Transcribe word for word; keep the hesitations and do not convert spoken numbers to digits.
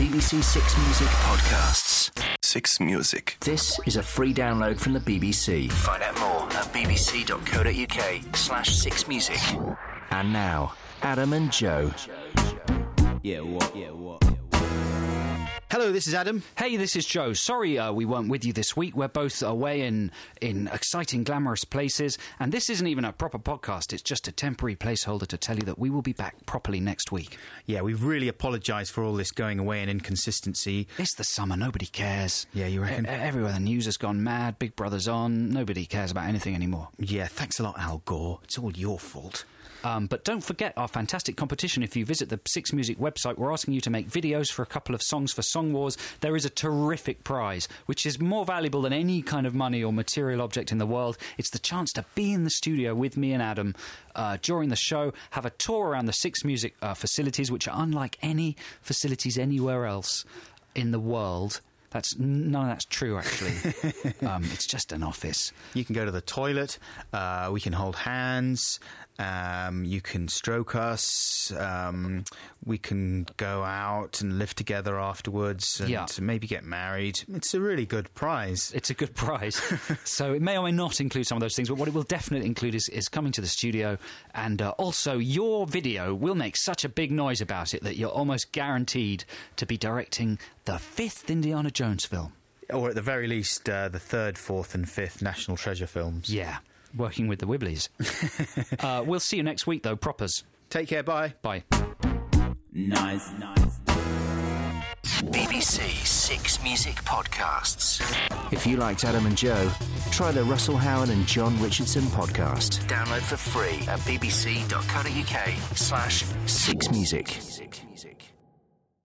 B B C Six Music podcasts. Six Music. This is a free download from the B B C. Find out more at bbc.co.uk slash six music. And now, Adam and Joe. Yeah, what? Yeah, what? Hello, this is Adam. Hey, this is Joe. Sorry uh, we weren't with you this week. We're both away in, in exciting, glamorous places. And this isn't even a proper podcast. It's just a temporary placeholder to tell you that we will be back properly next week. Yeah, we really apologise for all this going away and inconsistency. It's the summer. Nobody cares. Yeah, you reckon? E- everywhere the news has gone mad. Big Brother's on. Nobody cares about anything anymore. Yeah, thanks a lot, Al Gore. It's all your fault. Um, but don't forget our fantastic competition. If you visit the Six Music website, we're asking you to make videos for a couple of songs for Song Wars. There is a terrific prize, which is more valuable than any kind of money or material object in the world. It's the chance to be in the studio with me and Adam uh, during the show, have a tour around the Six Music uh, facilities, which are unlike any facilities anywhere else in the world. That's none of that's true, actually. um, it's just an office. You can go to the toilet. Uh, we can hold hands. Um, you can stroke us. Um, we can go out and live together afterwards and Yeah. maybe get married. It's a really good prize. It's a good prize. So it may or may not include some of those things, but what it will definitely include is, is coming to the studio. And uh, also, your video will make such a big noise about it that you're almost guaranteed to be directing the fifth Indiana Jones film. Or at the very least, uh, the third, fourth and fifth National Treasure films. Yeah, working with the Wibblies. uh, we'll see you next week, though, propers. Take care, bye. Bye. Nice, nice. B B C Six Music podcasts. If you liked Adam and Joe, try the Russell Howard and John Richardson podcast. Download for free at bbc.co.uk slash six music.